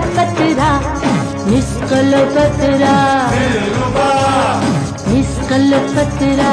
पतरा मिस्कल पतरा मिस्कल पतरा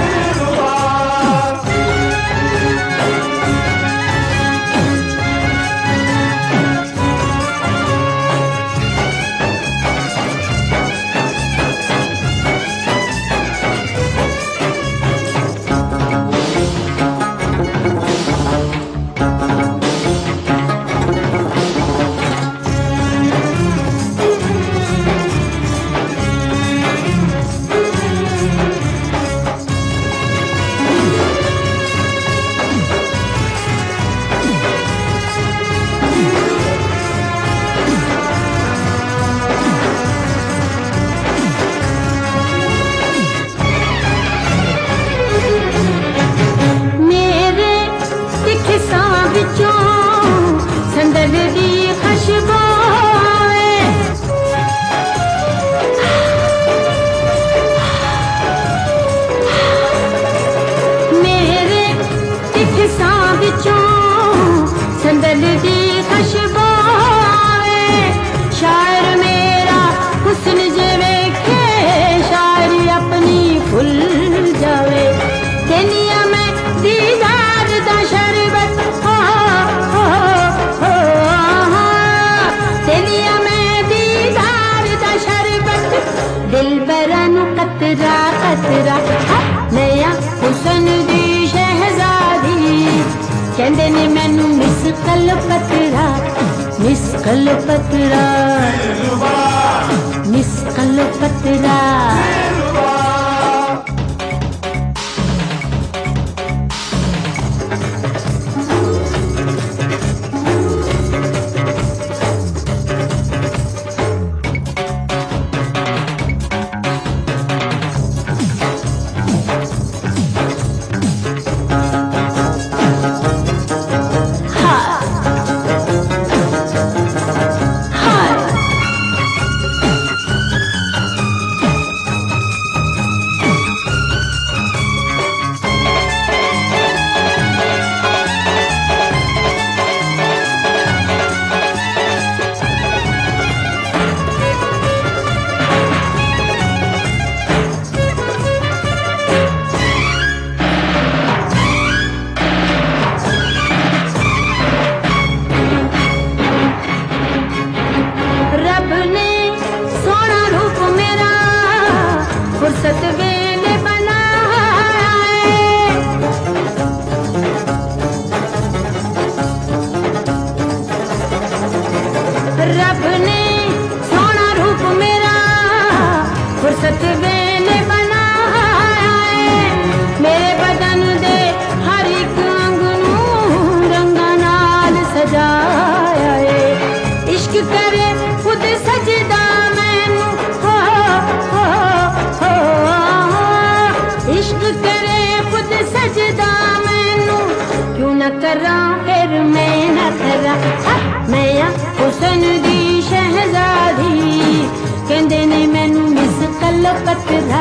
नया हुसन दी शहजादी कहंदे ने मैनू मिस्कल पतरा मिस्कल पतरा मिस्कल पतरा रब ने सोना रूप मेरा फुर्सत वेले बनाया मेरे बदन दे हर एक अंग नूं रंगां नाल सजाया है इश्क करे खुद सजदा मैनू हो इश्क करे खुद सजदा मैनू क्यों न करा फिर मैं न करा मैं हुसन दी शहजादी कहंदे ने मैनू मिस्कल पतरा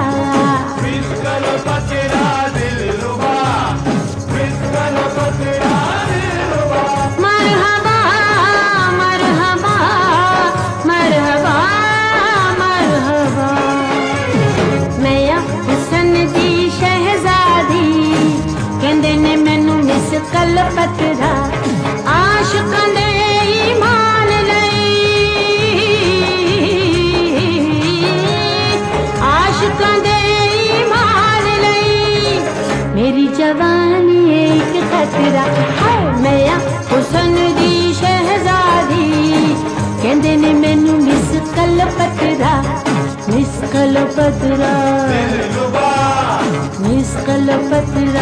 दिलरुबा मिस्कल पतरा दिलरुबा मरहबा मरहबा मरहबा मरहबा मैं हुसन दी शहजादी कहंदे ने मैनू मिस्कल पतरा आशिकां दे मेरी जवानी एक खतरा है मैं हुसन दी शहजादी कहंदे ने मैनू मिस्कल पतरा मिस्कल पतरा मिस्कल पतरा